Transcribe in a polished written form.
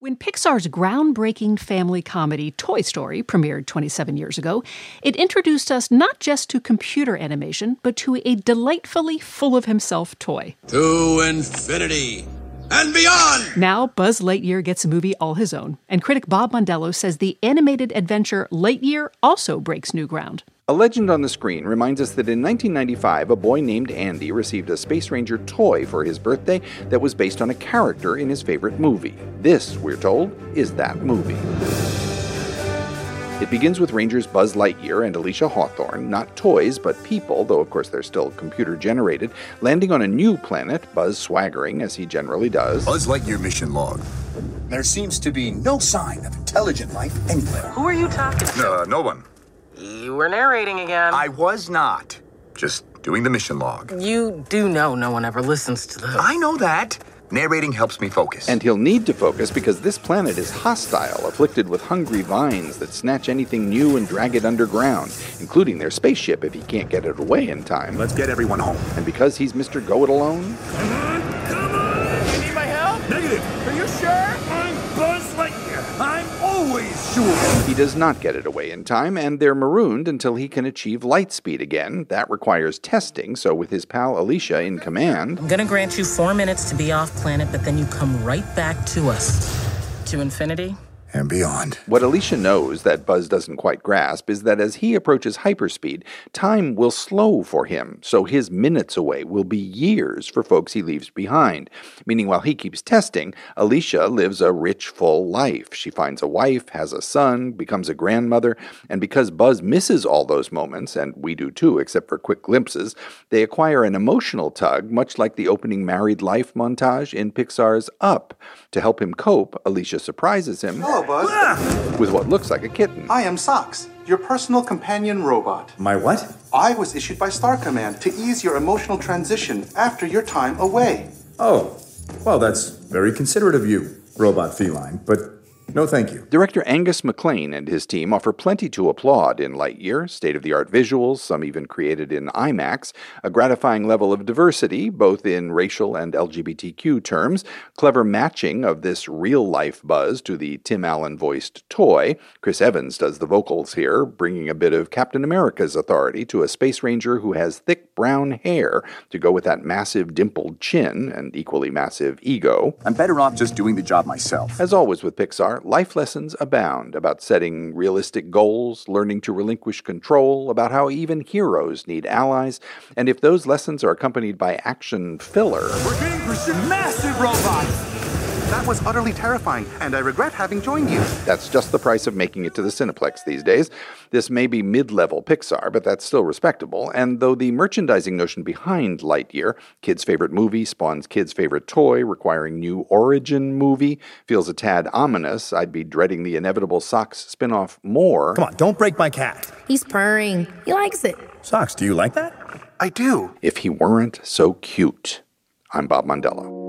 When Pixar's groundbreaking family comedy Toy Story premiered 27 years ago, it introduced us not just to computer animation, but to a delightfully full-of-himself toy. To infinity and beyond! Now, Buzz Lightyear gets a movie all his own, and critic Bob Mondello says the animated adventure Lightyear also breaks new ground. A legend on the screen reminds us that in 1995, a boy named Andy received a Space Ranger toy for his birthday that was based on a character in his favorite movie. This, we're told, is that movie. It begins with Rangers Buzz Lightyear and Alicia Hawthorne, not toys, but people, though of course they're still computer-generated, landing on a new planet, Buzz swaggering as he generally does. Buzz Lightyear mission log. There seems to be no sign of intelligent life anywhere. Who are you talking to? No one. You were narrating again. I was not. Just doing the mission log. You do know no one ever listens to those. I know that. Narrating helps me focus. And he'll need to focus because this planet is hostile, afflicted with hungry vines that snatch anything new and drag it underground, including their spaceship if he can't get it away in time. Let's get everyone home. And because he's Mr. Go-It-Alone... Come on! You need my help? Negative. Are you sure? I'm Buzz Lightyear. I'm always sure. He does not get it away in time, and they're marooned until he can achieve light speed again. That requires testing, so with his pal Alicia in command... I'm gonna grant you 4 minutes to be off planet, but then you come right back to us. To infinity and beyond. What Alicia knows that Buzz doesn't quite grasp is that as he approaches hyperspeed, time will slow for him, so his minutes away will be years for folks he leaves behind. Meaning while he keeps testing, Alicia lives a rich, full life. She finds a wife, has a son, becomes a grandmother, and because Buzz misses all those moments, and we do too, except for quick glimpses, they acquire an emotional tug, much like the opening married life montage in Pixar's Up. To help him cope, Alicia surprises him... Hello, Buzz. With what looks like a kitten. I am Socks, your personal companion robot. My what? I was issued by Star Command to ease your emotional transition after your time away. Oh, well, that's very considerate of you, robot feline, but no thank you. Director Angus MacLane and his team offer plenty to applaud in Lightyear, state-of-the-art visuals, some even created in IMAX, a gratifying level of diversity, both in racial and LGBTQ terms, clever matching of this real-life Buzz to the Tim Allen-voiced toy. Chris Evans does the vocals here, bringing a bit of Captain America's authority to a Space Ranger who has thick brown hair to go with that massive dimpled chin and equally massive ego. I'm better off just doing the job myself. As always with Pixar, life lessons abound about setting realistic goals, learning to relinquish control, about how even heroes need allies, and if those lessons are accompanied by action filler... We're getting some massive robots! That was utterly terrifying, and I regret having joined you. That's just the price of making it to the Cineplex these days. This may be mid-level Pixar, but that's still respectable, and though the merchandising notion behind Lightyear, kids' favorite movie spawns kids' favorite toy, requiring new origin movie, feels a tad ominous, I'd be dreading the inevitable Socks spin-off more. Come on, don't break my cat. He's purring. He likes it. Socks, do you like that? I do. If he weren't so cute. I'm Bob Mondello.